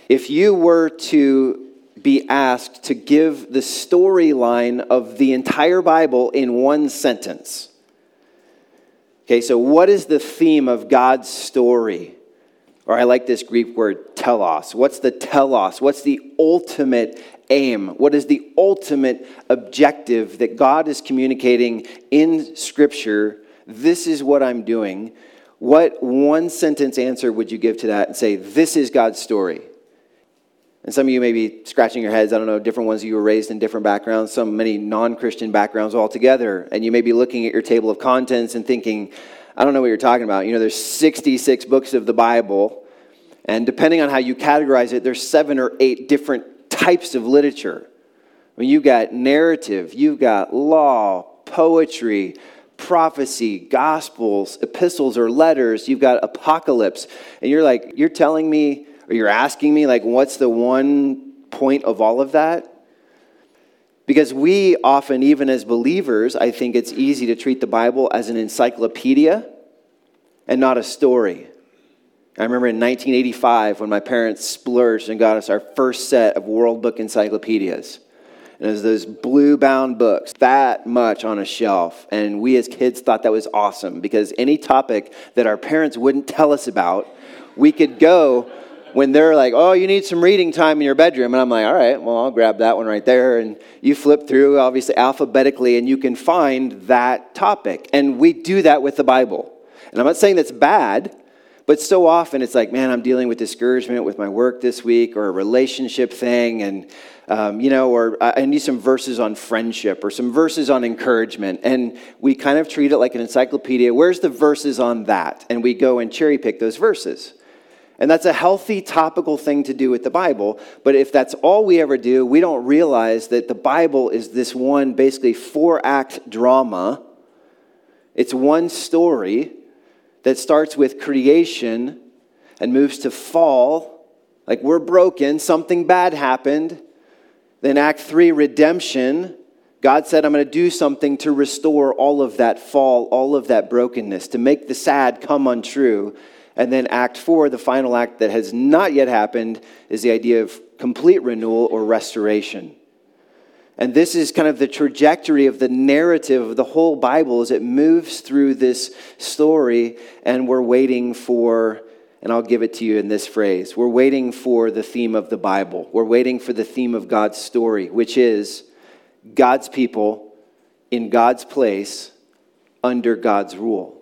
If you were to be asked to give the storyline of the entire Bible in one sentence, okay, so what is the theme of God's story? Or I like this Greek word, telos. What's the telos? What's the ultimate aim? What is the ultimate objective that God is communicating in Scripture? This is what I'm doing. What one sentence answer would you give to that and say, this is God's story? And some of you may be scratching your heads. I don't know, different ones of you were raised in different backgrounds, many non-Christian backgrounds altogether. And you may be looking at your table of contents and thinking, I don't know what you're talking about. There's 66 books of the Bible. And depending on how you categorize it, there's 7 or 8 different types of literature. I mean, you've got narrative, you've got law, poetry, prophecy, gospels, epistles or letters, you've got apocalypse. And you're telling me, or you're asking me, what's the one point of all of that? Because we often, even as believers, I think it's easy to treat the Bible as an encyclopedia and not a story. I remember in 1985 when my parents splurged and got us our first set of World Book encyclopedias. And it was those blue-bound books, that much on a shelf. And we as kids thought that was awesome because any topic that our parents wouldn't tell us about, we could go when they're like, oh, you need some reading time in your bedroom. And I'm like, all right, well, I'll grab that one right there. And you flip through, obviously, alphabetically, and you can find that topic. And we do that with the Bible. And I'm not saying that's bad, but so often it's like, man, I'm dealing with discouragement with my work this week or a relationship thing. And, or I need some verses on friendship or some verses on encouragement. And we kind of treat it like an encyclopedia. Where's the verses on that? And we go and cherry pick those verses. And that's a healthy, topical thing to do with the Bible. But if that's all we ever do, we don't realize that the Bible is this one, basically 4-act drama. It's one story that starts with creation and moves to fall. Like we're broken, something bad happened. Then Act 3, redemption. God said, I'm going to do something to restore all of that fall, all of that brokenness, to make the sad come untrue. And then Act 4, the final act that has not yet happened, is the idea of complete renewal or restoration. And this is kind of the trajectory of the narrative of the whole Bible as it moves through this story, and we're waiting for, and I'll give it to you in this phrase, we're waiting for the theme of the Bible. We're waiting for the theme of God's story, which is God's people in God's place under God's rule.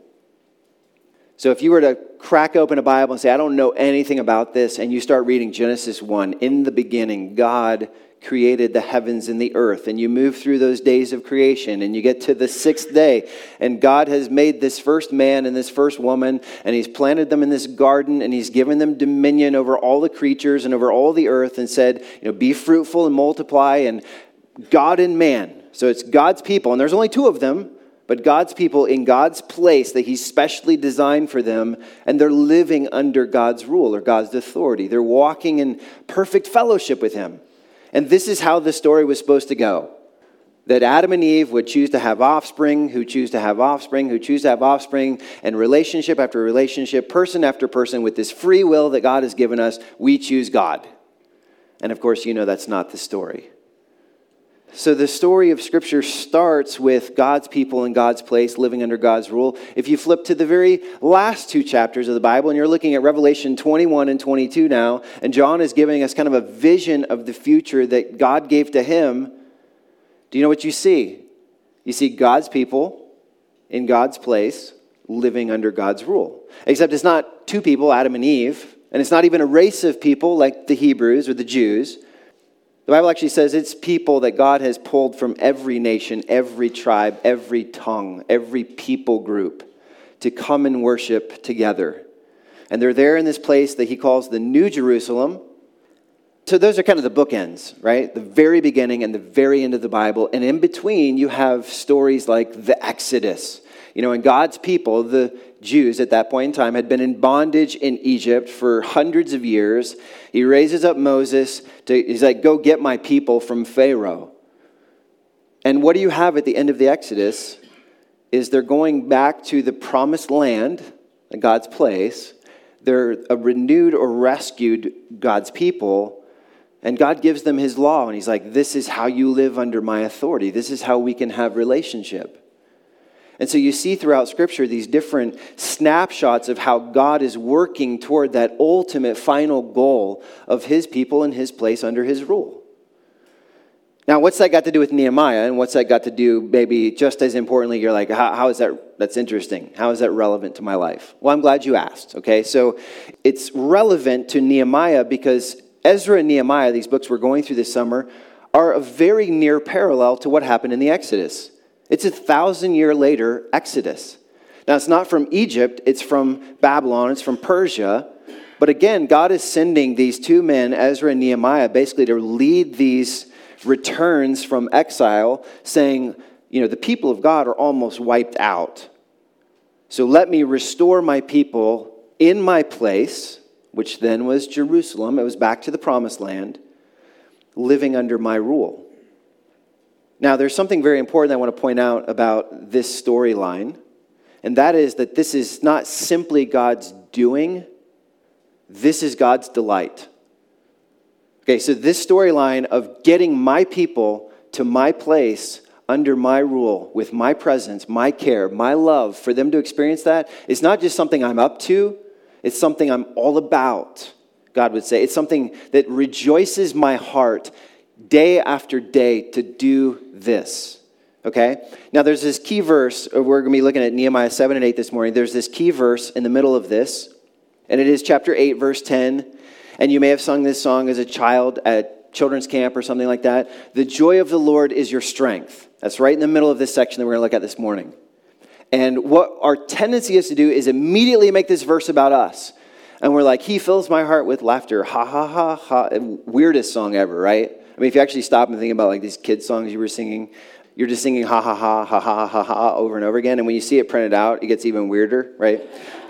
So if you were to crack open a Bible and say, I don't know anything about this, and you start reading Genesis 1, in the beginning, God created the heavens and the earth, and you move through those days of creation, and you get to the 6th day, and God has made this first man and this first woman, and he's planted them in this garden, and he's given them dominion over all the creatures and over all the earth, and said, be fruitful and multiply, and God and man. So it's God's people, and there's only 2 of them, but God's people in God's place that he's specially designed for them, and they're living under God's rule or God's authority. They're walking in perfect fellowship with him. And this is how the story was supposed to go. That Adam and Eve would choose to have offspring, who choose to have offspring, who choose to have offspring, and relationship after relationship, person after person, with this free will that God has given us, we choose God. And of course, that's not the story. So the story of Scripture starts with God's people in God's place, living under God's rule. If you flip to the very last 2 chapters of the Bible, and you're looking at Revelation 21 and 22 now, and John is giving us kind of a vision of the future that God gave to him, do you know what you see? You see God's people in God's place, living under God's rule. Except it's not 2 people, Adam and Eve, and it's not even a race of people like the Hebrews or the Jews. The Bible actually says it's people that God has pulled from every nation, every tribe, every tongue, every people group to come and worship together. And they're there in this place that he calls the New Jerusalem. So those are kind of the bookends, right? The very beginning and the very end of the Bible. And in between, you have stories like the Exodus. And God's people, the Jews at that point in time, had been in bondage in Egypt for hundreds of years. He raises up Moses. He's like, go get my people from Pharaoh. And what do you have at the end of the Exodus is they're going back to the promised land, God's place. They're a renewed or rescued God's people, and God gives them his law, and he's like, this is how you live under my authority. This is how we can have relationship. And so you see throughout Scripture these different snapshots of how God is working toward that ultimate final goal of his people and his place under his rule. Now, what's that got to do with Nehemiah? And what's that got to do, maybe just as importantly, you're like, how is that? That's interesting. How is that relevant to my life? Well, I'm glad you asked, okay? So it's relevant to Nehemiah because Ezra and Nehemiah, these books we're going through this summer, are a very near parallel to what happened in the Exodus. It's 1,000-year later Exodus. Now, it's not from Egypt, it's from Babylon, it's from Persia. But again, God is sending these two men, Ezra and Nehemiah, basically to lead these returns from exile, saying, the people of God are almost wiped out. So let me restore my people in my place, which then was Jerusalem. It was back to the promised land, living under my rule. Now, there's something very important I want to point out about this storyline, and that is that this is not simply God's doing, this is God's delight. Okay, so this storyline of getting my people to my place under my rule, with my presence, my care, my love, for them to experience that, is not just something I'm up to, it's something I'm all about, God would say. It's something that rejoices my heart day after day to do this, okay? Now, there's this key verse. We're going to be looking at Nehemiah 7 and 8 this morning. There's this key verse in the middle of this, and it is chapter 8, verse 10. And you may have sung this song as a child at children's camp or something like that. The joy of the Lord is your strength. That's right in the middle of this section that we're going to look at this morning. And what our tendency is to do is immediately make this verse about us. And we're like, he fills my heart with laughter. Ha, ha, ha, ha. Weirdest song ever, right? I mean, if you actually stop and think about like these kids' songs you were singing, you're just singing ha, ha, ha, ha, ha, ha, ha over and over again. And when you see it printed out, it gets even weirder, right?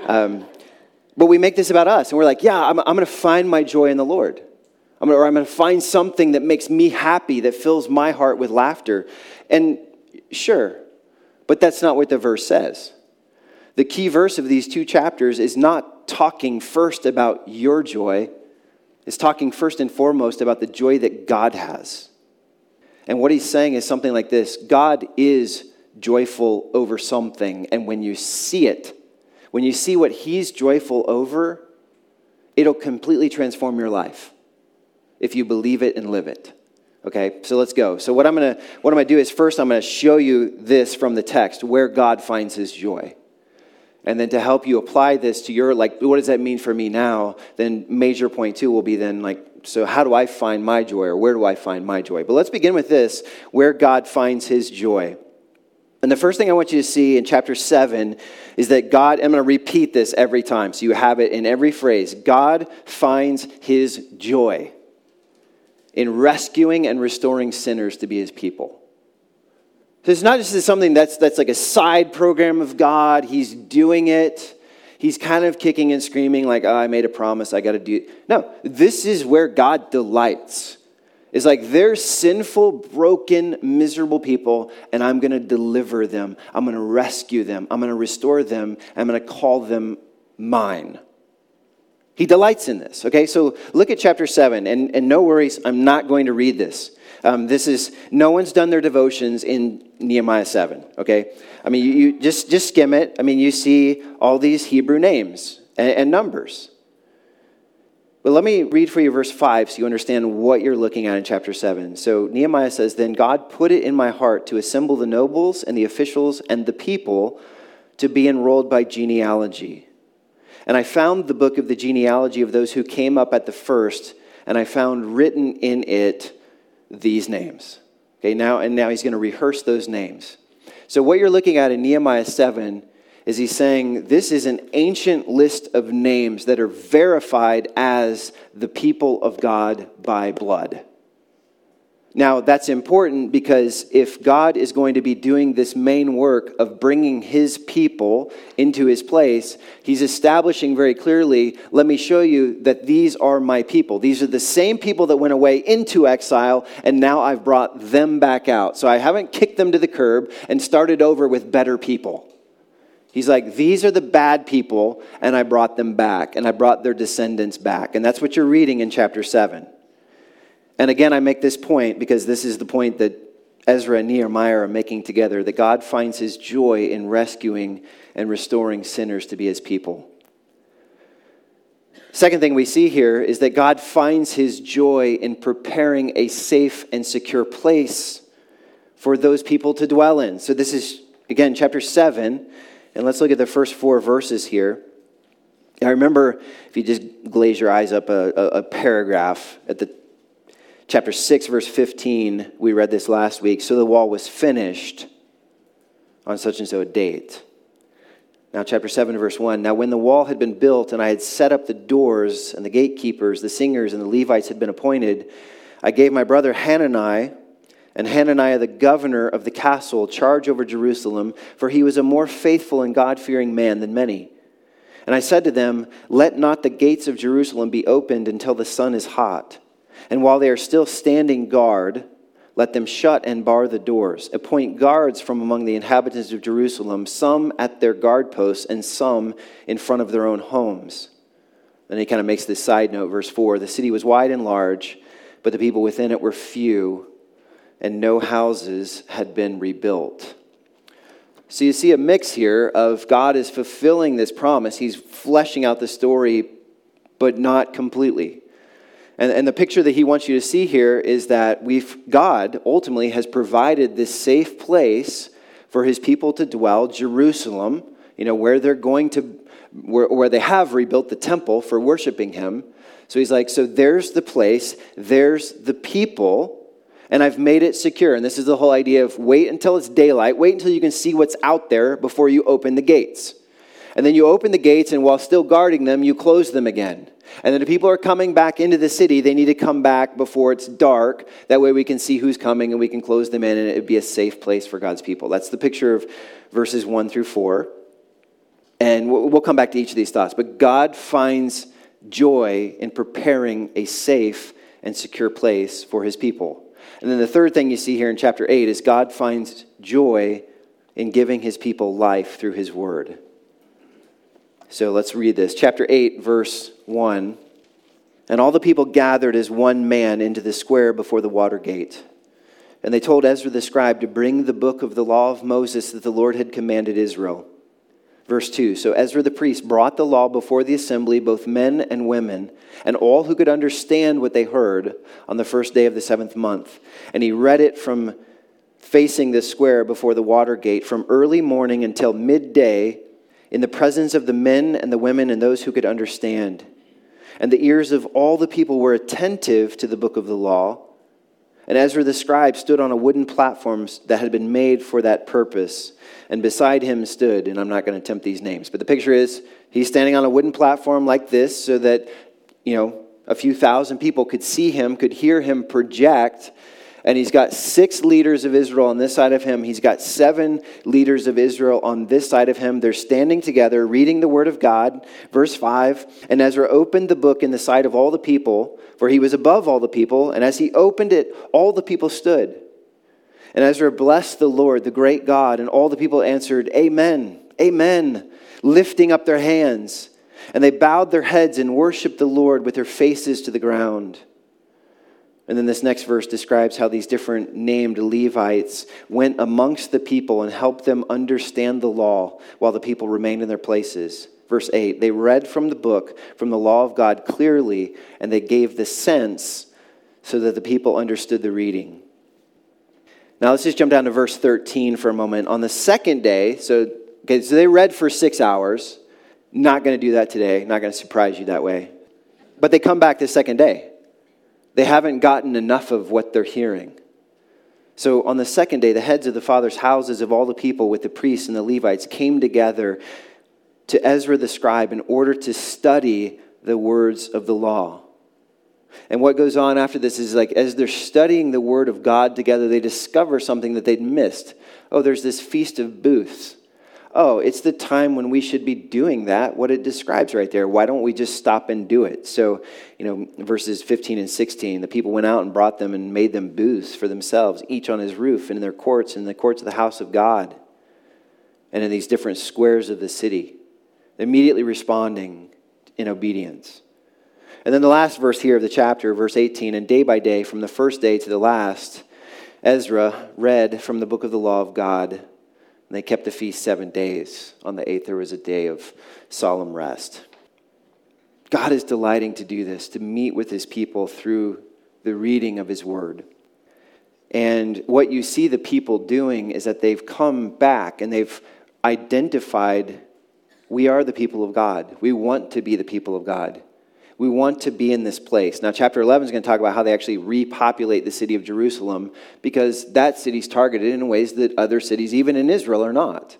But we make this about us. And we're like, yeah, I'm going to find my joy in the Lord. I'm going to find something that makes me happy, that fills my heart with laughter. And sure, but that's not what the verse says. The key verse of these two chapters is not talking first about your joy. It's talking first and foremost about the joy that God has. And what he's saying is something like this: God is joyful over something. And when you see it, when you see what he's joyful over, it'll completely transform your life if you believe it and live it. Okay, so let's go. So what I'm going to do is first I'm going to show you this from the text, where God finds his joy. And then to help you apply this to your, like, what does that mean for me now? Then major point 2 will be then, like, so how do I find my joy, or where do I find my joy? But let's begin with this, where God finds his joy. And the first thing I want you to see in chapter 7 is that God, I'm going to repeat this every time, so you have it in every phrase. God finds his joy in rescuing and restoring sinners to be his people. So it's not just something that's like a side program of God. He's doing it. He's kind of kicking and screaming like, oh, I made a promise, I got to do it. No, this is where God delights. It's like they're sinful, broken, miserable people, and I'm going to deliver them. I'm going to rescue them. I'm going to restore them. I'm going to call them mine. He delights in this, okay? So look at chapter 7, and no worries, I'm not going to read this. No one's done their devotions in Nehemiah 7, okay? I mean, you just skim it. I mean, you see all these Hebrew names and numbers. But let me read for you verse 5 so you understand what you're looking at in chapter 7. So Nehemiah says, "Then God put it in my heart to assemble the nobles and the officials and the people to be enrolled by genealogy. And I found the book of the genealogy of those who came up at the first, and I found written in it these names." Okay, now he's going to rehearse those names. So what you're looking at in Nehemiah 7 is he's saying this is an ancient list of names that are verified as the people of God by blood. Now, that's important because if God is going to be doing this main work of bringing his people into his place, he's establishing very clearly, let me show you that these are my people. These are the same people that went away into exile, and now I've brought them back out. So I haven't kicked them to the curb and started over with better people. He's like, these are the bad people, and I brought them back, and I brought their descendants back. And that's what you're reading in chapter 7. And again, I make this point because this is the point that Ezra and Nehemiah are making together, that God finds his joy in rescuing and restoring sinners to be his people. Second thing we see here is that God finds his joy in preparing a safe and secure place for those people to dwell in. So this is, again, chapter 7. And let's look at the first 4 verses here. I remember, if you just glaze your eyes up a paragraph at the chapter 6, verse 15, we read this last week. So the wall was finished on such and so a date. Now chapter 7, verse 1. Now when the wall had been built and I had set up the doors and the gatekeepers, the singers and the Levites had been appointed, I gave my brother Hanani and Hananiah, the governor of the castle, charge over Jerusalem, for he was a more faithful and God-fearing man than many. And I said to them, let not the gates of Jerusalem be opened until the sun is hot. And while they are still standing guard, let them shut and bar the doors. Appoint guards from among the inhabitants of Jerusalem, some at their guard posts and some in front of their own homes. Then he kind of makes this side note, verse 4. The city was wide and large, but the people within it were few, and no houses had been rebuilt. So you see a mix here of God is fulfilling this promise. He's fleshing out the story, but not completely. And the picture that he wants you to see here is that God ultimately has provided this safe place for his people to dwell, Jerusalem, where they're going to, where they have rebuilt the temple for worshiping him. So he's like, so there's the place, there's the people, and I've made it secure. And this is the whole idea of wait until it's daylight. Wait until you can see what's out there before you open the gates. And then you open the gates, and while still guarding them, you close them again. And then the people are coming back into the city. They need to come back before it's dark. That way we can see who's coming, and we can close them in, and it would be a safe place for God's people. That's the picture of verses 1 through 4. And we'll come back to each of these thoughts. But God finds joy in preparing a safe and secure place for his people. And then the third thing you see here in chapter 8 is God finds joy in giving his people life through his word. So let's read this. Chapter 8, verse 1. And all the people gathered as one man into the square before the water gate. And they told Ezra the scribe to bring the book of the law of Moses that the Lord had commanded Israel. Verse 2, so Ezra the priest brought the law before the assembly, both men and women, and all who could understand what they heard on the first day of the 7th month. And he read it from facing the square before the water gate from early morning until midday in the presence of the men and the women and those who could understand. And the ears of all the people were attentive to the book of the law. And Ezra the scribe stood on a wooden platform that had been made for that purpose. And beside him stood, and I'm not going to attempt these names, but the picture is he's standing on a wooden platform like this so that, a few thousand people could see him, could hear him project. And he's got 6 leaders of Israel on this side of him. He's got 7 leaders of Israel on this side of him. They're standing together, reading the word of God. Verse 5, and Ezra opened the book in the sight of all the people, for he was above all the people. And as he opened it, all the people stood. And Ezra blessed the Lord, the great God, and all the people answered, Amen, Amen, lifting up their hands. And they bowed their heads and worshiped the Lord with their faces to the ground. And then this next verse describes how these different named Levites went amongst the people and helped them understand the law while the people remained in their places. Verse 8, they read from the book, from the law of God clearly, and they gave the sense so that the people understood the reading. Now let's just jump down to verse 13 for a moment. On the second day, so they read for 6 hours. Not going to do that today. Not going to surprise you that way. But they come back the second day. They haven't gotten enough of what they're hearing. So on the second day, the heads of the fathers' houses of all the people with the priests and the Levites came together to Ezra the scribe in order to study the words of the law. And what goes on after this is like as they're studying the word of God together, they discover something that they'd missed. Oh, there's this Feast of Booths. Oh, it's the time when we should be doing that, what it describes right there. Why don't we just stop and do it? So, verses 15 and 16, the people went out and brought them and made them booths for themselves, each on his roof and in their courts and in the courts of the house of God. and in these different squares of the city, immediately responding in obedience. And then the last verse here of the chapter, verse 18, and day by day, from the first day to the last, Ezra read from the book of the law of God, and they kept the feast 7 days. On the 8th, there was a day of solemn rest. God is delighting to do this, to meet with his people through the reading of his word. And what you see the people doing is that they've come back and they've identified, we are the people of God. We want to be the people of God. We want to be in this place. Now, chapter 11 is going to talk about how they actually repopulate the city of Jerusalem, because that city's targeted in ways that other cities, even in Israel, are not.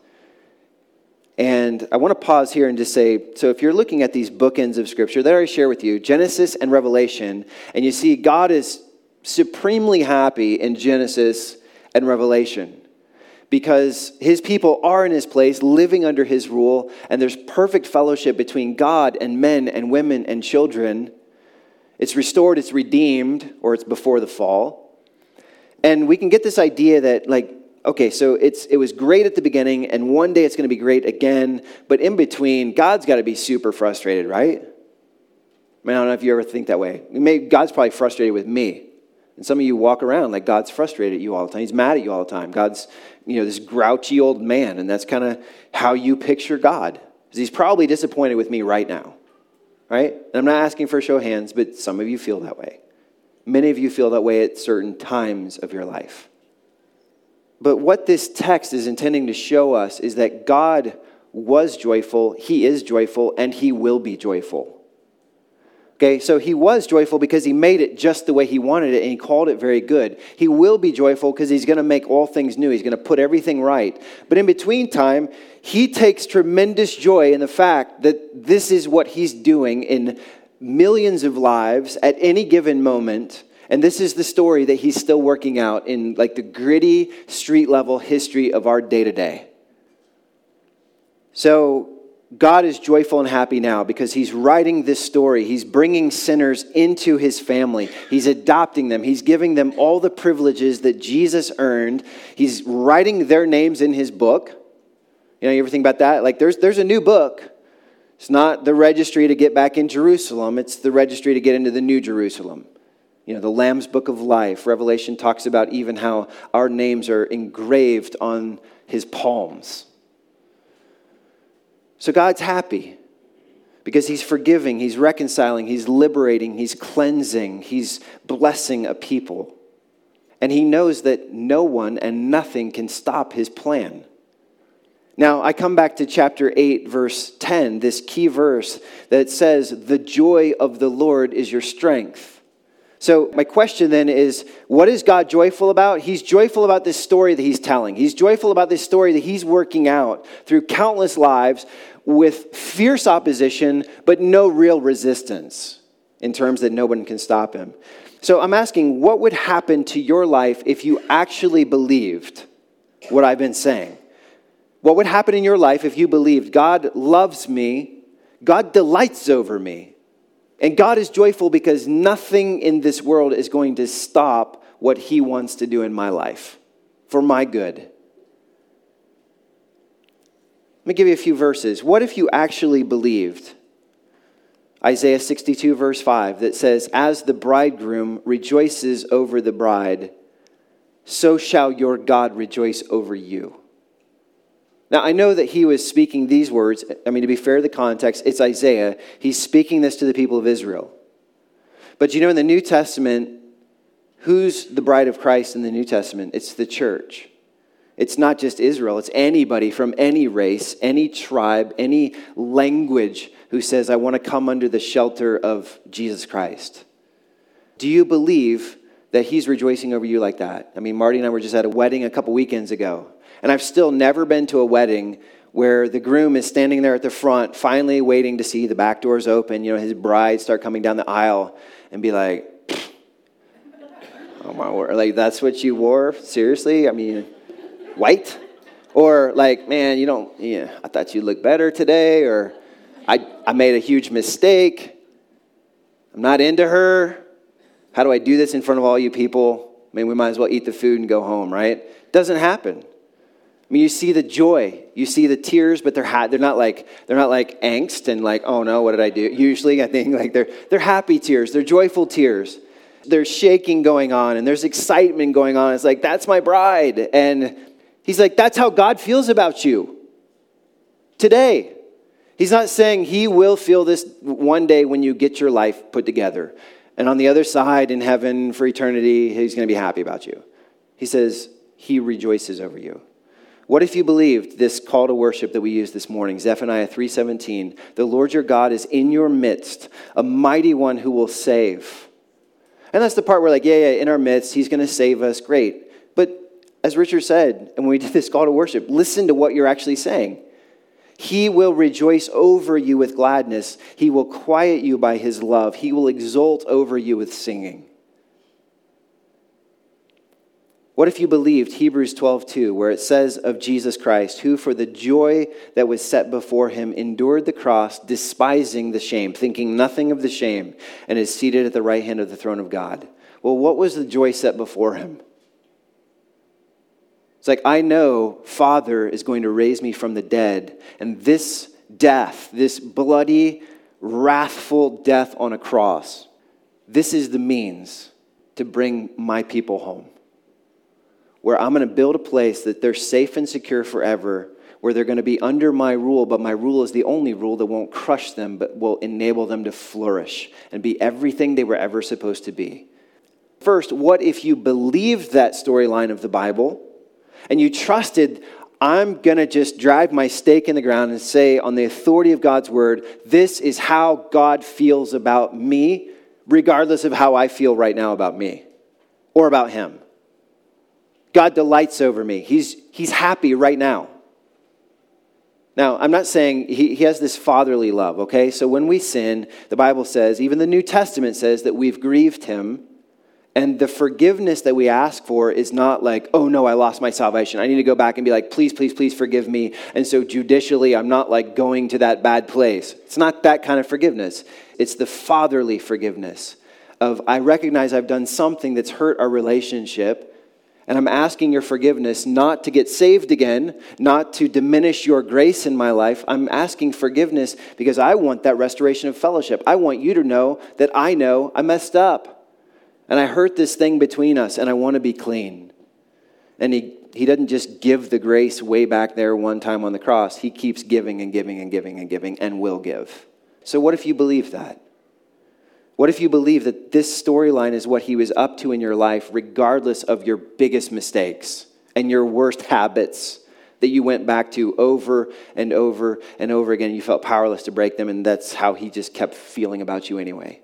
And I want to pause here and just say, so if you're looking at these bookends of Scripture, that I share with you, Genesis and Revelation, and you see God is supremely happy in Genesis and Revelation, because his people are in his place, living under his rule, and there's perfect fellowship between God and men and women and children. It's restored, it's redeemed, or it's before the fall. And we can get this idea that, like, okay, so it was great at the beginning, and one day it's going to be great again, but in between, God's got to be super frustrated, right? I mean, I don't know if you ever think that way. God's probably frustrated with me. And some of you walk around like God's frustrated at you all the time. He's mad at you all the time. God's, this grouchy old man, and that's kind of how you picture God. Because he's probably disappointed with me right now, right? And I'm not asking for a show of hands, but some of you feel that way. Many of you feel that way at certain times of your life. But what this text is intending to show us is that God was joyful, he is joyful, and he will be joyful. Okay, so he was joyful because he made it just the way he wanted it, and he called it very good. He will be joyful because he's going to make all things new. He's going to put everything right. But in between time, he takes tremendous joy in the fact that this is what he's doing in millions of lives at any given moment. And this is the story that he's still working out in like the gritty street level history of our day to day. So God is joyful and happy now because he's writing this story. He's bringing sinners into his family. He's adopting them. He's giving them all the privileges that Jesus earned. He's writing their names in his book. You ever think about that? Like there's a new book. It's not the registry to get back in Jerusalem. It's the registry to get into the new Jerusalem. The Lamb's Book of Life. Revelation talks about even how our names are engraved on his palms. So God's happy because he's forgiving, he's reconciling, he's liberating, he's cleansing, he's blessing a people. And he knows that no one and nothing can stop his plan. Now, I come back to chapter 8, verse 10, this key verse that says, "The joy of the Lord is your strength." So my question then is, what is God joyful about? He's joyful about this story that he's telling. He's joyful about this story that he's working out through countless lives with fierce opposition, but no real resistance in terms that no one can stop him. So I'm asking, what would happen to your life if you actually believed what I've been saying? What would happen in your life if you believed God loves me, God delights over me, and God is joyful because nothing in this world is going to stop what he wants to do in my life for my good? Let me give you a few verses. What if you actually believed Isaiah 62 verse 5 that says, "As the bridegroom rejoices over the bride, so shall your God rejoice over you." Now, I know that he was speaking these words. To be fair to the context, it's Isaiah. He's speaking this to the people of Israel. But in the New Testament, who's the bride of Christ in the New Testament? It's the church. It's not just Israel. It's anybody from any race, any tribe, any language who says, "I want to come under the shelter of Jesus Christ." Do you believe that he's rejoicing over you like that? Marty and I were just at a wedding a couple weekends ago. And I've still never been to a wedding where the groom is standing there at the front, finally waiting to see the back doors open, his bride start coming down the aisle and be like, "Oh my word, like that's what you wore? Seriously? White?" Or like, "Man, I thought you looked better today," or I made a huge mistake. I'm not into her. How do I do this in front of all you people? We might as well eat the food and go home, right? Doesn't happen. I mean, you see the joy, you see the tears, but they're not like angst and like, oh no, what did I do? Usually, I think like they're happy tears, they're joyful tears. There's shaking going on, and there's excitement going on. It's like, that's my bride, and he's like, that's how God feels about you today. He's not saying he will feel this one day when you get your life put together, and on the other side in heaven for eternity, he's going to be happy about you. He says he rejoices over you. What if you believed this call to worship that we used this morning, Zephaniah 3:17, the Lord your God is in your midst, a mighty one who will save. And that's the part where like, yeah, in our midst, he's going to save us, great. But as Richard said, and when we did this call to worship, listen to what you're actually saying. He will rejoice over you with gladness. He will quiet you by his love. He will exult over you with singing. What if you believed Hebrews 12:2, where it says of Jesus Christ, who for the joy that was set before him endured the cross, despising the shame, thinking nothing of the shame, and is seated at the right hand of the throne of God? Well, what was the joy set before him? It's like, I know Father is going to raise me from the dead, and this death, this bloody, wrathful death on a cross, this is the means to bring my people home, where I'm going to build a place that they're safe and secure forever, where they're going to be under my rule, but my rule is the only rule that won't crush them, but will enable them to flourish and be everything they were ever supposed to be. First, what if you believed that storyline of the Bible and you trusted, I'm going to just drive my stake in the ground and say on the authority of God's word, this is how God feels about me, regardless of how I feel right now about me or about him. God delights over me. He's happy right now. Now, I'm not saying he has this fatherly love, okay? So when we sin, the Bible says, even the New Testament says that we've grieved him. And the forgiveness that we ask for is not like, oh no, I lost my salvation. I need to go back and be like, please, please, please forgive me. And so judicially, I'm not like going to that bad place. It's not that kind of forgiveness. It's the fatherly forgiveness of, I recognize I've done something that's hurt our relationship. And I'm asking your forgiveness not to get saved again, not to diminish your grace in my life. I'm asking forgiveness because I want that restoration of fellowship. I want you to know that I know I messed up. And I hurt this thing between us, and I want to be clean. And he doesn't just give the grace way back there one time on the cross. He keeps giving and giving and giving and giving and will give. So what if you believe that? What if you believe that this storyline is what he was up to in your life, regardless of your biggest mistakes and your worst habits that you went back to over and over and over again? You felt powerless to break them, and that's how he just kept feeling about you anyway.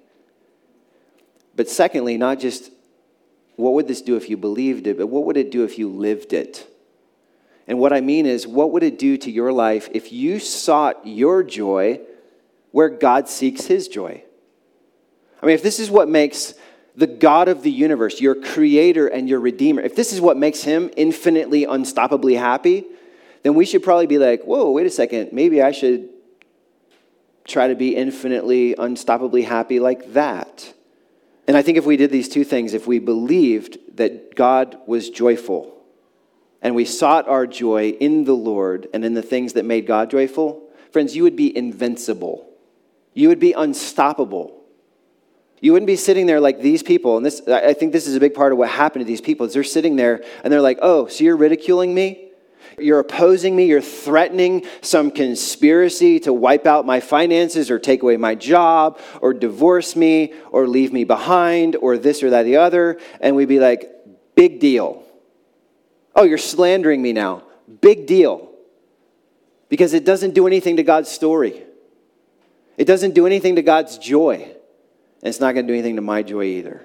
But secondly, not just what would this do if you believed it, but what would it do if you lived it? And what I mean is, what would it do to your life if you sought your joy where God seeks his joy? I mean, if this is what makes the God of the universe, your creator and your redeemer, if this is what makes him infinitely, unstoppably happy, then we should probably be like, whoa, wait a second, maybe I should try to be infinitely, unstoppably happy like that. And I think if we did these two things, if we believed that God was joyful and we sought our joy in the Lord and in the things that made God joyful, friends, you would be invincible. You would be unstoppable. You wouldn't be sitting there like these people. And this, I think this is a big part of what happened to these people, is they're sitting there and they're like, oh, so you're ridiculing me? You're opposing me. You're threatening some conspiracy to wipe out my finances or take away my job or divorce me or leave me behind or this or that or the other. And we'd be like, big deal. Oh, you're slandering me now. Big deal. Because it doesn't do anything to God's story. It doesn't do anything to God's joy. And it's not going to do anything to my joy either.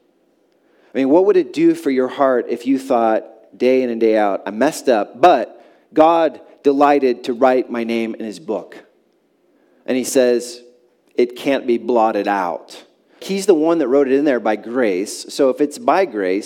I mean, what would it do for your heart if you thought, day in and day out, I messed up, but God delighted to write my name in his book. And he says, it can't be blotted out. He's the one that wrote it in there by grace. So if it's by grace,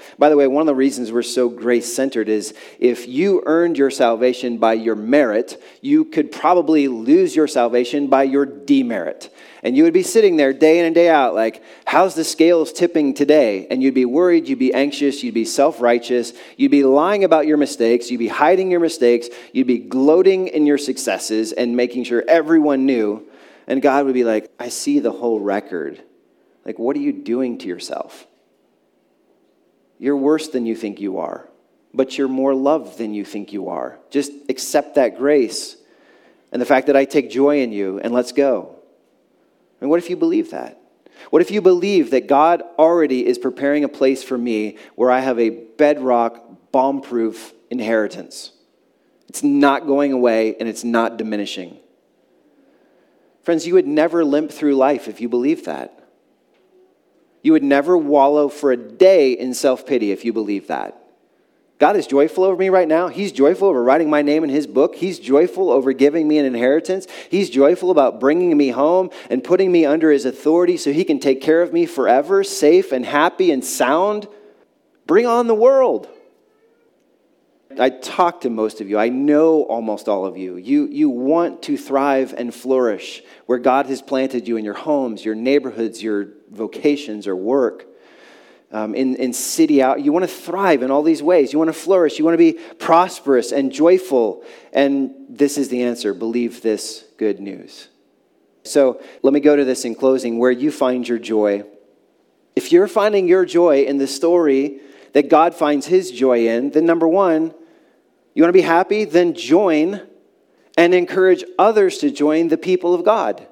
By the way, one of the reasons we're so grace-centered is if you earned your salvation by your merit, you could probably lose your salvation by your demerit. And you would be sitting there day in and day out like, how's the scales tipping today? And you'd be worried, you'd be anxious, you'd be self-righteous, you'd be lying about your mistakes, you'd be hiding your mistakes, you'd be gloating in your successes and making sure everyone knew. And God would be like, I see the whole record. Like, what are you doing to yourself? You're worse than you think you are, but you're more loved than you think you are. Just accept that grace and the fact that I take joy in you, and let's go. And what if you believe that? What if you believe that God already is preparing a place for me where I have a bedrock, bomb-proof inheritance? It's not going away and it's not diminishing. Friends, you would never limp through life if you believed that. You would never wallow for a day in self-pity if you believed that. God is joyful over me right now. He's joyful over writing my name in his book. He's joyful over giving me an inheritance. He's joyful about bringing me home and putting me under his authority so he can take care of me forever, safe and happy and sound. Bring on the world. I talk to most of you. I know almost all of you. You want to thrive and flourish where God has planted you in your homes, your neighborhoods, your vocations or work. In city out. You want to thrive in all these ways. You want to flourish. You want to be prosperous and joyful. And this is the answer. Believe this good news. So let me go to this in closing, where you find your joy. If you're finding your joy in the story that God finds his joy in, then number one, you want to be happy? Then join and encourage others to join the people of God.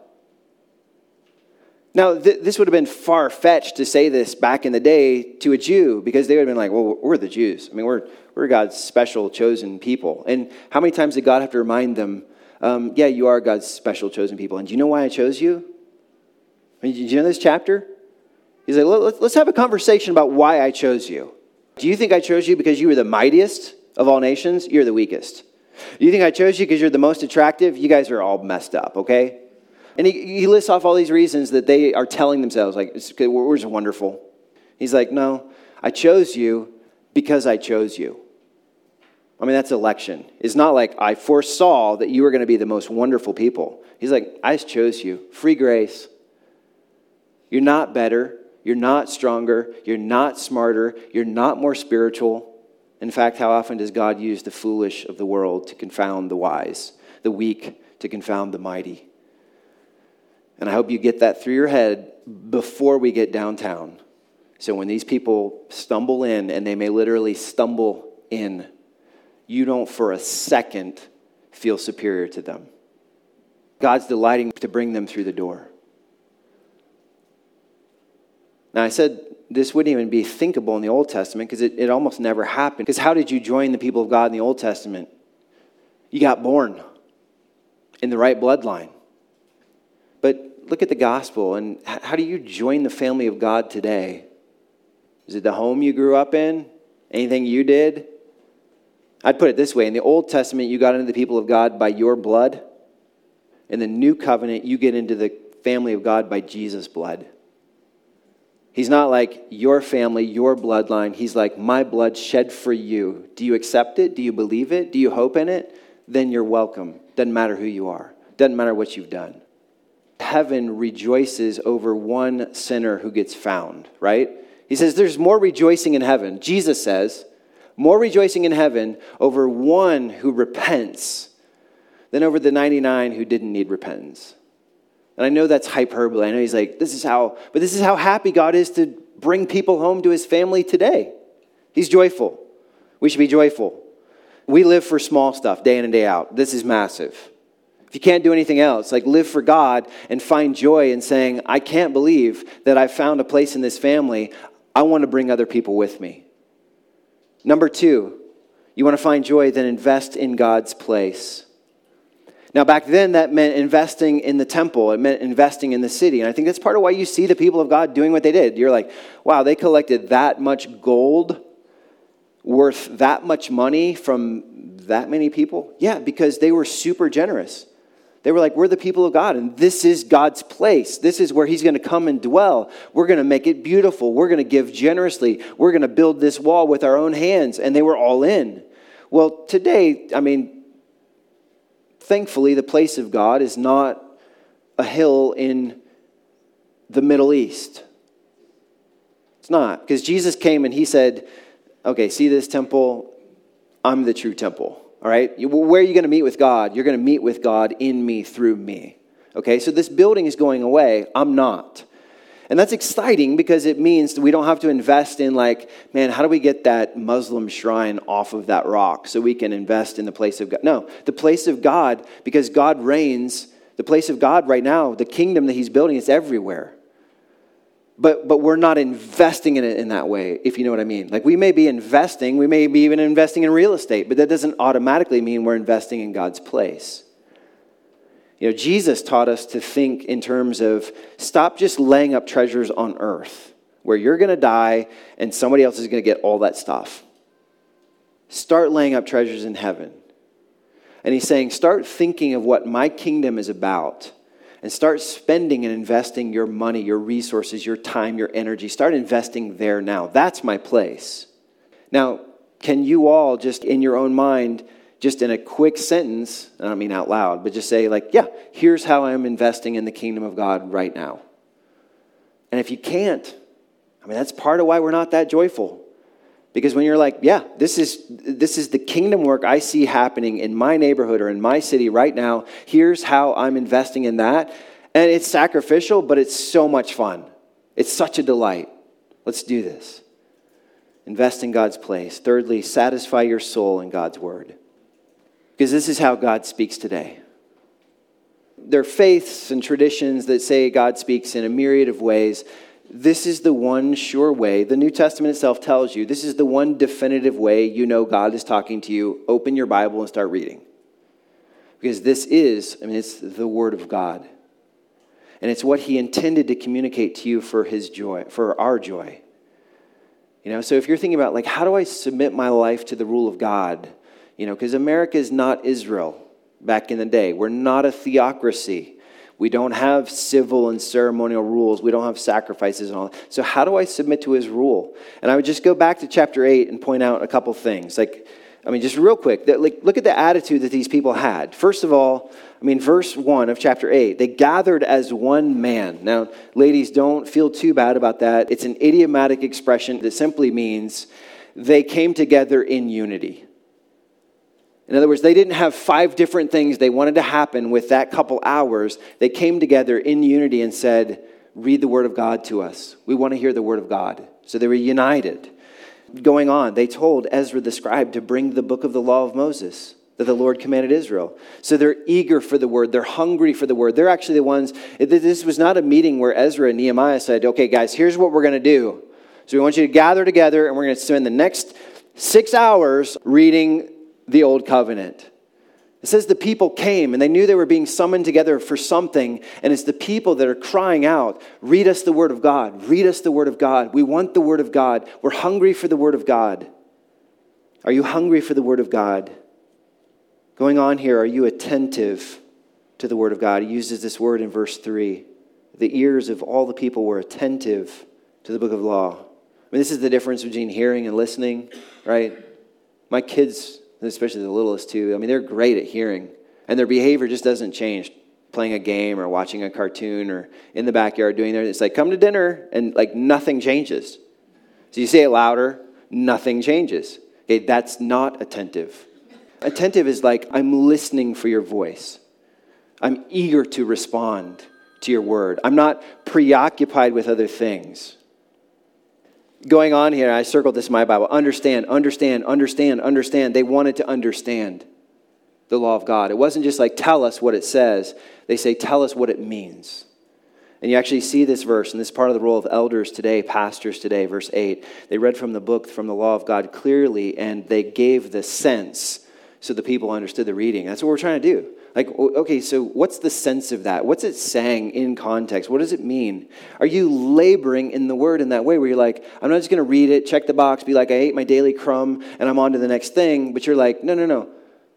Now, this would have been far-fetched to say this back in the day to a Jew, because they would have been like, well, we're the Jews. I mean, we're God's special chosen people. And how many times did God have to remind them, yeah, you are God's special chosen people. And do you know why I chose you? I mean, did you know this chapter? He's like, let's have a conversation about why I chose you. Do you think I chose you because you were the mightiest of all nations? You're the weakest. Do you think I chose you because you're the most attractive? You guys are all messed up, okay? And he lists off all these reasons that they are telling themselves, like, we're just wonderful. He's like, no, I chose you because I chose you. I mean, that's election. It's not like I foresaw that you were going to be the most wonderful people. He's like, I just chose you. Free grace. You're not better. You're not stronger. You're not smarter. You're not more spiritual. In fact, how often does God use the foolish of the world to confound the wise, the weak to confound the mighty? And I hope you get that through your head before we get downtown. So when these people stumble in, and they may literally stumble in, you don't for a second feel superior to them. God's delighting to bring them through the door. Now, I said this wouldn't even be thinkable in the Old Testament because it almost never happened. Because how did you join the people of God in the Old Testament? You got born in the right bloodline. But look at the gospel, and how do you join the family of God today? Is it the home you grew up in? Anything you did? I'd put it this way. In the Old Testament, you got into the people of God by your blood. In the New Covenant, you get into the family of God by Jesus' blood. He's not like your family, your bloodline. He's like, my blood shed for you. Do you accept it? Do you believe it? Do you hope in it? Then you're welcome. Doesn't matter who you are. Doesn't matter what you've done. Heaven rejoices over one sinner who gets found, right? He says there's more rejoicing in heaven. Jesus says, more rejoicing in heaven over one who repents than over the 99 who didn't need repentance. And I know that's hyperbole. I know he's like, this is how happy God is to bring people home to his family today. He's joyful. We should be joyful. We live for small stuff day in and day out. This is massive. If you can't do anything else, like live for God and find joy in saying, I can't believe that I found a place in this family. I want to bring other people with me. Number two, you want to find joy, then invest in God's place. Now, back then, that meant investing in the temple. It meant investing in the city. And I think that's part of why you see the people of God doing what they did. You're like, wow, they collected that much gold worth that much money from that many people? Yeah, because they were super generous. They were like, we're the people of God, and this is God's place. This is where he's going to come and dwell. We're going to make it beautiful. We're going to give generously. We're going to build this wall with our own hands. And they were all in. Well, today, thankfully, the place of God is not a hill in the Middle East. It's not. Because Jesus came and he said, okay, see this temple? I'm the true temple. All right? Where are you going to meet with God? You're going to meet with God in me, through me. Okay? So this building is going away. I'm not. And that's exciting because it means that we don't have to invest in how do we get that Muslim shrine off of that rock so we can invest in the place of God? No, the place of God, because God reigns, the place of God right now, the kingdom that he's building, is everywhere. But we're not investing in it in that way, if you know what I mean. We may be investing, we may be even investing in real estate, but that doesn't automatically mean we're investing in God's place. Jesus taught us to think in terms of stop just laying up treasures on earth where you're going to die and somebody else is going to get all that stuff. Start laying up treasures in heaven. And he's saying, start thinking of what my kingdom is about. And start spending and investing your money, your resources, your time, your energy. Start investing there now. That's my place. Now, can you all just in your own mind, just in a quick sentence, I don't mean out loud, but just say here's how I'm investing in the kingdom of God right now. And if you can't, that's part of why we're not that joyful. Because when you're this is the kingdom work I see happening in my neighborhood or in my city right now. Here's how I'm investing in that. And it's sacrificial, but it's so much fun. It's such a delight. Let's do this. Invest in God's place. Thirdly, satisfy your soul in God's word. Because this is how God speaks today. There are faiths and traditions that say God speaks in a myriad of ways. This is the one sure way. The New Testament itself tells you this is the one definitive way you know God is talking to you. Open your Bible and start reading. Because this is, it's the Word of God. And it's what he intended to communicate to you for his joy, for our joy. So if you're thinking about how do I submit my life to the rule of God? Because America is not Israel back in the day. We're not a theocracy. We don't have civil and ceremonial rules. We don't have sacrifices and all. So how do I submit to his rule? And I would just go back to chapter 8 and point out a couple things. Just real quick. Look at the attitude that these people had. First of all, verse 1 of chapter 8. They gathered as one man. Now, ladies, don't feel too bad about that. It's an idiomatic expression that simply means they came together in unity. In other words, they didn't have 5 different things they wanted to happen with that couple hours. They came together in unity and said, read the word of God to us. We want to hear the word of God. So they were united. Going on, they told Ezra the scribe to bring the book of the law of Moses that the Lord commanded Israel. So they're eager for the word. They're hungry for the word. They're actually the ones, this was not a meeting where Ezra and Nehemiah said, okay, guys, here's what we're going to do. So we want you to gather together and we're going to spend the next 6 hours reading the Old Covenant. It says the people came and they knew they were being summoned together for something. And it's the people that are crying out, read us the word of God. Read us the word of God. We want the word of God. We're hungry for the word of God. Are you hungry for the word of God? Going on here, are you attentive to the word of God? He uses this word in verse 3. The ears of all the people were attentive to the book of law. This is the difference between hearing and listening, right? My kids, especially the littlest too, they're great at hearing. And their behavior just doesn't change. Playing a game or watching a cartoon or in the backyard doing their, it's come to dinner, and nothing changes. So you say it louder, nothing changes. Okay, that's not attentive. Attentive is I'm listening for your voice. I'm eager to respond to your word. I'm not preoccupied with other things. Going on here, I circled this in my Bible. Understand, understand, understand, understand. They wanted to understand the law of God. It wasn't just tell us what it says. They say, tell us what it means. And you actually see this verse, and this is part of the role of elders today, pastors today, verse 8. They read from the book, from the law of God clearly, and they gave the sense so the people understood the reading. That's what we're trying to do. Okay, so what's the sense of that? What's it saying in context? What does it mean? Are you laboring in the word in that way where you're I'm not just going to read it, check the box, be I ate my daily crumb, and I'm on to the next thing, but you're no.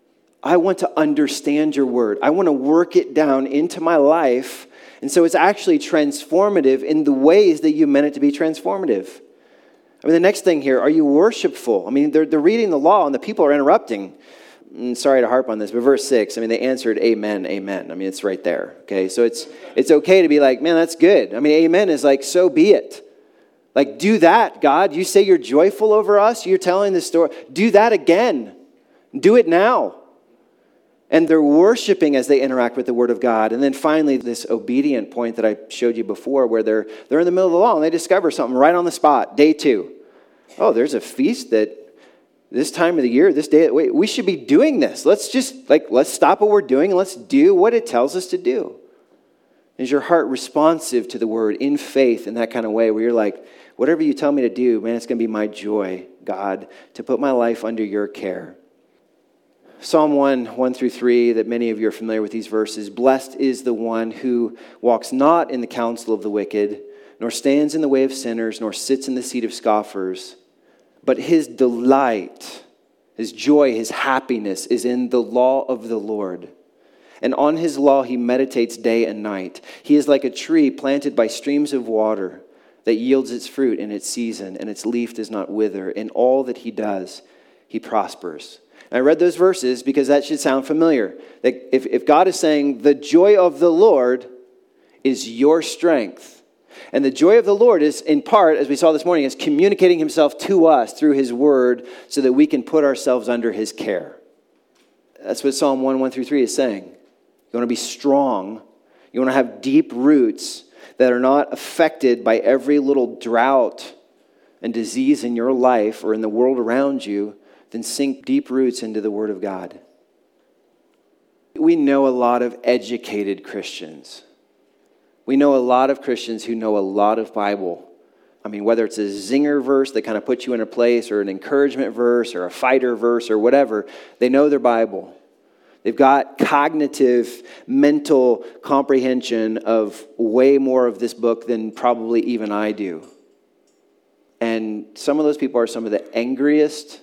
I want to understand your word. I want to work it down into my life. And so it's actually transformative in the ways that you meant it to be transformative. I mean, the next thing here, are you worshipful? I mean, they're reading the law and the people are interrupting. Sorry to harp on this, but verse 6, I mean, they answered, amen, amen. I mean, it's right there, okay? So it's okay to be like, man, that's good. I mean, amen is like, so be it. Like, do that, God. You say you're joyful over us. You're telling the story. Do that again. Do it now. And they're worshiping as they interact with the Word of God. And then finally, this obedient point that I showed you before, where they're in the middle of the law and they discover something right on the spot, day 2. Oh, there's a feast that this time of the year, this day, wait, we should be doing this. Let's stop what we're doing and let's do what it tells us to do. Is your heart responsive to the Word in faith in that kind of way where you're like, whatever you tell me to do, man, it's going to be my joy, God, to put my life under your care. Psalm 1 through 3, that many of you are familiar with these verses. Blessed is the one who walks not in the counsel of the wicked, nor stands in the way of sinners, nor sits in the seat of scoffers. But his delight, his joy, his happiness is in the law of the Lord. And on his law he meditates day and night. He is like a tree planted by streams of water that yields its fruit in its season, and its leaf does not wither. In all that he does, he prospers. And I read those verses because that should sound familiar. That if God is saying, the joy of the Lord is your strength, and the joy of the Lord is, in part, as we saw this morning, is communicating himself to us through his word so that we can put ourselves under his care. That's what Psalm 1 through 3 is saying. You want to be strong. You want to have deep roots that are not affected by every little drought and disease in your life or in the world around you. Then sink deep roots into the Word of God. We know a lot of educated Christians. We know a lot of Christians who know a lot of Bible. I mean, whether it's a zinger verse that kind of puts you in a place, or an encouragement verse, or a fighter verse, or whatever, they know their Bible. They've got cognitive, mental comprehension of way more of this book than probably even I do. And some of those people are some of the angriest,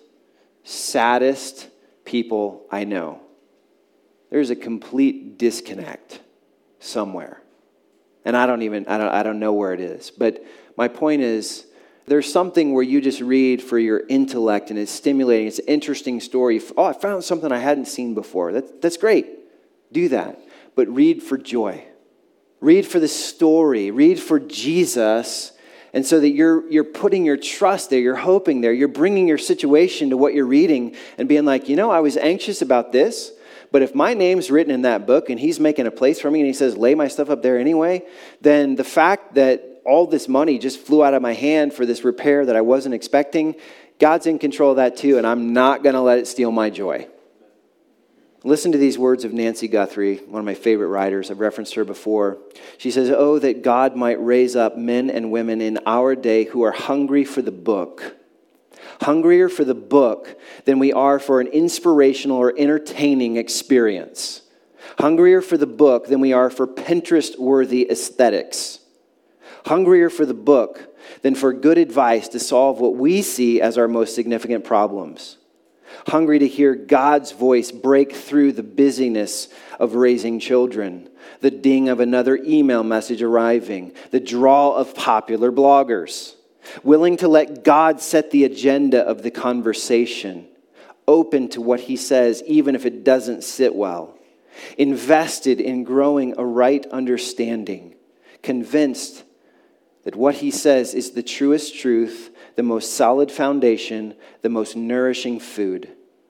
saddest people I know. There's a complete disconnect somewhere. And I don't know where it is. But my point is, there's something where you just read for your intellect and it's stimulating. It's an interesting story. Oh, I found something I hadn't seen before. That's great. Do that. But read for joy. Read for the story. Read for Jesus. And so that you're putting your trust there, you're hoping there, you're bringing your situation to what you're reading and being like, I was anxious about this, but if my name's written in that book and he's making a place for me and he says, lay my stuff up there anyway, then the fact that all this money just flew out of my hand for this repair that I wasn't expecting, God's in control of that too, and I'm not going to let it steal my joy. Listen to these words of Nancy Guthrie, one of my favorite writers. I've referenced her before. She says, oh, that God might raise up men and women in our day who are hungry for the book. Hungrier for the book than we are for an inspirational or entertaining experience. Hungrier for the book than we are for Pinterest-worthy aesthetics. Hungrier for the book than for good advice to solve what we see as our most significant problems. Hungry to hear God's voice break through the busyness of raising children, the ding of another email message arriving, the drawl of popular bloggers. Willing to let God set the agenda of the conversation, open to what he says even if it doesn't sit well. Invested in growing a right understanding, convinced that what he says is the truest truth, the most solid foundation, the most nourishing food,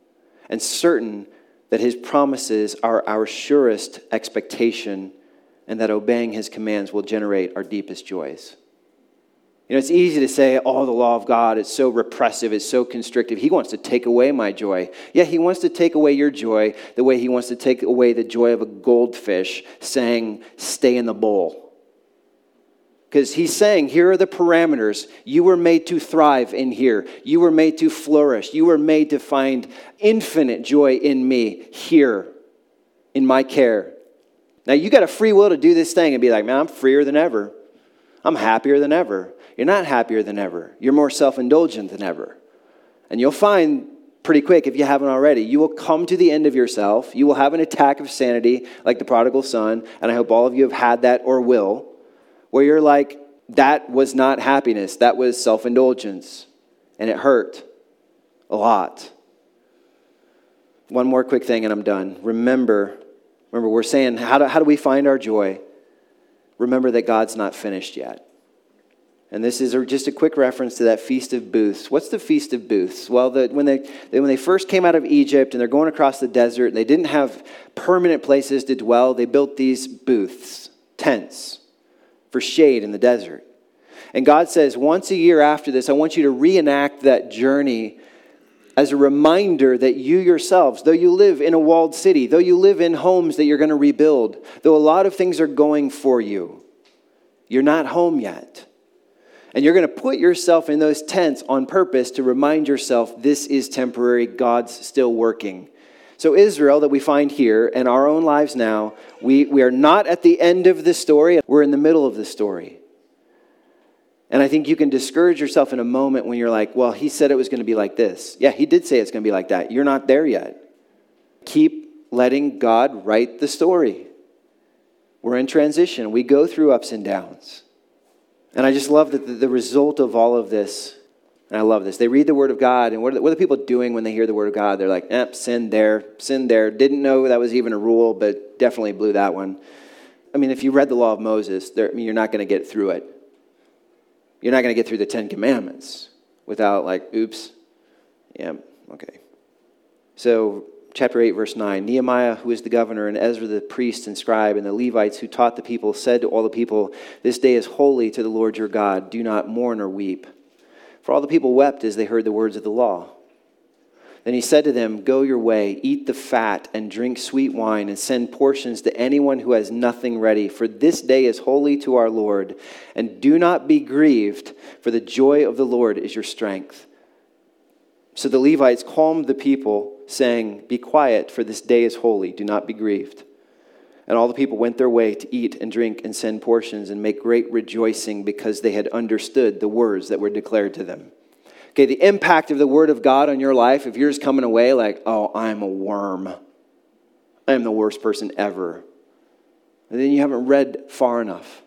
and certain that his promises are our surest expectation and that obeying his commands will generate our deepest joys. It's easy to say, oh, the law of God is so repressive, it's so constrictive. He wants to take away my joy. Yeah, he wants to take away your joy the way he wants to take away the joy of a goldfish saying, stay in the bowl. Because he's saying, here are the parameters. You were made to thrive in here. You were made to flourish. You were made to find infinite joy in me here, in my care. Now, you got a free will to do this thing and be like, man, I'm freer than ever. I'm happier than ever. You're not happier than ever. You're more self-indulgent than ever. And you'll find pretty quick if you haven't already. You will come to the end of yourself. You will have an attack of sanity like the prodigal son, and I hope all of you have had that or will, where you're like, that was not happiness. That was self-indulgence, and it hurt a lot. One more quick thing and I'm done. Remember, we're saying, how do we find our joy? Remember that God's not finished yet. And this is just a quick reference to that Feast of Booths. What's the Feast of Booths? Well, when they first came out of Egypt and they're going across the desert, and they didn't have permanent places to dwell, they built these booths, tents, for shade in the desert. And God says, once a year after this, I want you to reenact that journey as a reminder that you yourselves, though you live in a walled city, though you live in homes that you're going to rebuild, though a lot of things are going for you, you're not home yet. And you're going to put yourself in those tents on purpose to remind yourself this is temporary, God's still working. So Israel that we find here and our own lives now, we are not at the end of the story, we're in the middle of the story. And I think you can discourage yourself in a moment when you're like, well, he said it was going to be like this. Yeah, he did say it's going to be like that. You're not there yet. Keep letting God write the story. We're in transition. We go through ups and downs. And I just love that the result of all of this, and I love this, they read the Word of God, and what are the people doing when they hear the Word of God? They're like, sin there. Didn't know that was even a rule, but definitely blew that one. I mean, if you read the law of Moses, you're not going to get through it. You're not going to get through the 10 Commandments without like, oops, yeah, okay. So chapter 8, verse 9, Nehemiah, who is the governor, and Ezra the priest and scribe, and the Levites who taught the people, said to all the people, this day is holy to the Lord your God. Do not mourn or weep. For all the people wept as they heard the words of the law. Then he said to them, go your way, eat the fat, and drink sweet wine, and send portions to anyone who has nothing ready. For this day is holy to our Lord. And do not be grieved, for the joy of the Lord is your strength. So the Levites calmed the people, saying, be quiet, for this day is holy. Do not be grieved. And all the people went their way to eat and drink and send portions and make great rejoicing because they had understood the words that were declared to them. Okay, the impact of the Word of God on your life, if you're just coming away like, oh, I'm a worm. I am the worst person ever. And then you haven't read far enough.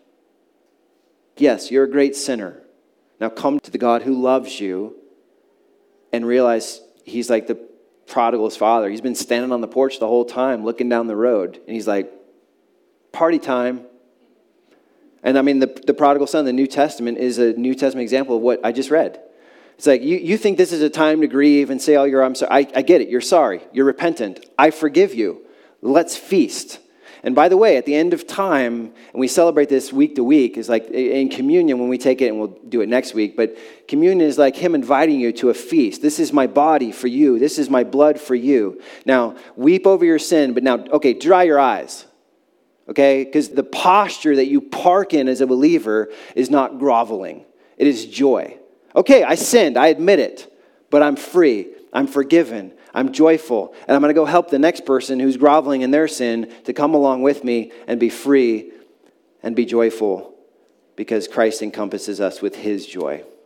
Yes, you're a great sinner. Now come to the God who loves you and realize he's like the prodigal's father. He's been standing on the porch the whole time looking down the road. And he's like, party time. And I mean, the prodigal son, the New Testament, is a New Testament example of what I just read. It's like, you think this is a time to grieve and say, oh, I'm sorry. I get it. You're sorry. You're repentant. I forgive you. Let's feast. And by the way, at the end of time, and we celebrate this week to week, is like in communion when we take it, and we'll do it next week, but communion is like him inviting you to a feast. This is my body for you. This is my blood for you. Now, weep over your sin, but now, okay, dry your eyes. Okay? Because the posture that you park in as a believer is not groveling. It is joy. Okay, I sinned, I admit it, but I'm free, I'm forgiven, I'm joyful, and I'm going to go help the next person who's groveling in their sin to come along with me and be free and be joyful because Christ encompasses us with his joy.